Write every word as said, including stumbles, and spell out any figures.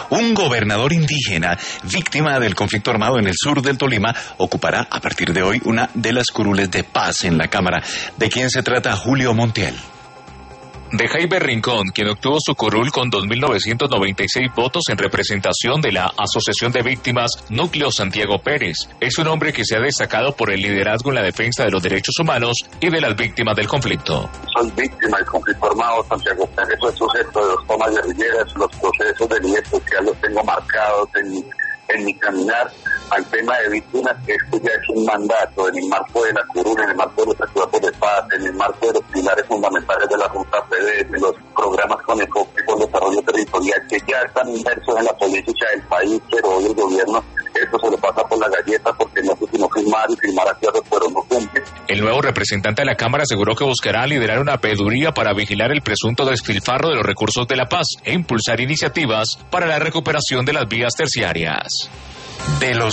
Un gobernador indígena, víctima del conflicto armado en el sur del Tolima, ocupará a partir de hoy una de las curules de paz en la Cámara. ¿De quién se trata? Julio Montiel. De Jaime Rincón, quien obtuvo su curul con dos mil novecientos noventa y seis votos en representación de la Asociación de Víctimas Núcleo Santiago Pérez. Es un hombre que se ha destacado por el liderazgo en la defensa de los derechos humanos y de las víctimas del conflicto. Soy víctima del conflicto armado, Santiago Pérez fue sujeto de los tomas guerrilleras, los procesos de ley especial los tengo marcados en mi, en mi caminar al tema de víctimas. Esto ya es un mandato en el marco de la curul, en el marco de los acuerdos de paz, en el marco de los pilares fundamentales de la Ruta P D, de los programas con enfoque con desarrollo territorial que ya están inmersos en la política del país, pero hoy el gobierno esto se lo pasa por la galleta porque no sé si no firmar y firmar acuerdos, pero no cumple. El nuevo representante de la Cámara aseguró que buscará liderar una veeduría para vigilar el presunto despilfarro de los recursos de la paz e impulsar iniciativas para la recuperación de las vías terciarias. De los